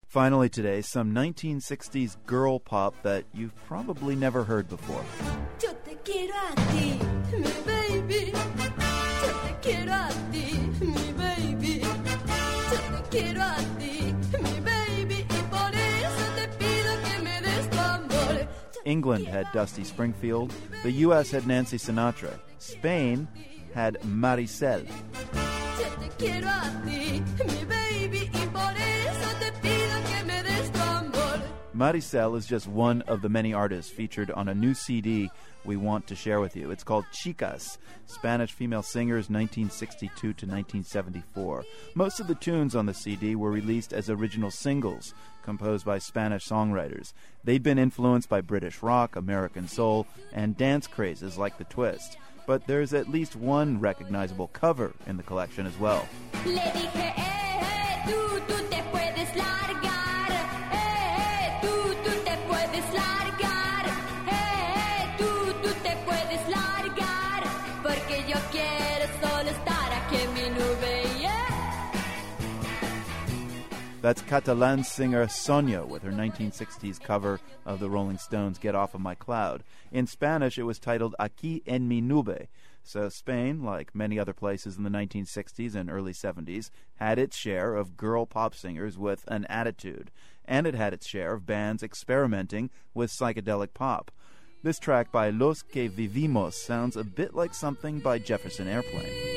Finally today, some 1960s girl pop that you've probably never heard before. Yo te quiero a ti, mi baby. Yo te quiero a ti, mi baby. Yo te quiero a ti, mi baby. Y por eso te pido que me des tu amor. England had Dusty Springfield. The U.S. had Nancy Sinatra. Spain had Maricel. Yo te quiero a ti, mi baby. Y por eso te pido que me des tu amor. Maricel is just one of the many artists featured on a new CD we want to share with you. It's called Chicas, Spanish female singers 1962 to 1974. Most of the tunes on the CD were released as original singles composed by Spanish songwriters. They'd been influenced by British rock, American soul, and dance crazes like the twist. But there's at least one recognizable cover in the collection as well. Le dije, tú te puedes largar. Tú te puedes largar. Tú te puedes largar. Porque yo quiero solo estar aquí en mi nube, yeah. That's Catalan singer Sonia with her 1960s cover of the Rolling Stones' Get Off of My Cloud. In Spanish, it was titled Aquí en mi nube. So Spain, like many other places in the 1960s and early 70s, had its share of girl pop singers with an attitude. And it had its share of bands experimenting with psychedelic pop. This track by Los Que Vivimos sounds a bit like something by Jefferson Airplane.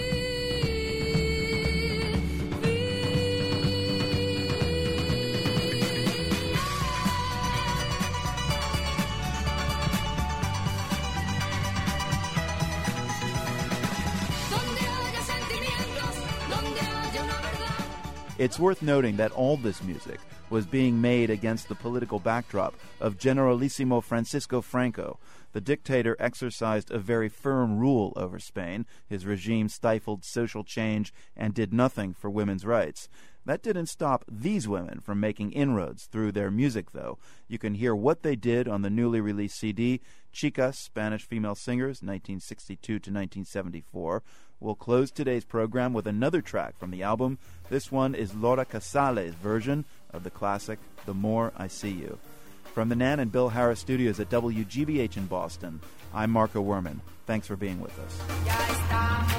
It's worth noting that all this music was being made against the political backdrop of Generalissimo Francisco Franco. The dictator exercised a very firm rule over Spain. His regime stifled social change and did nothing for women's rights. That didn't stop these women from making inroads through their music, though. You can hear what they did on the newly released CD, Chicas, Spanish Female Singers, 1962 to 1974. We'll close today's program with another track from the album. This one is Laura Casales' version of the classic, The More I See You. From the Nan and Bill Harris studios at WGBH in Boston, I'm Marco Werman. Thanks for being with us.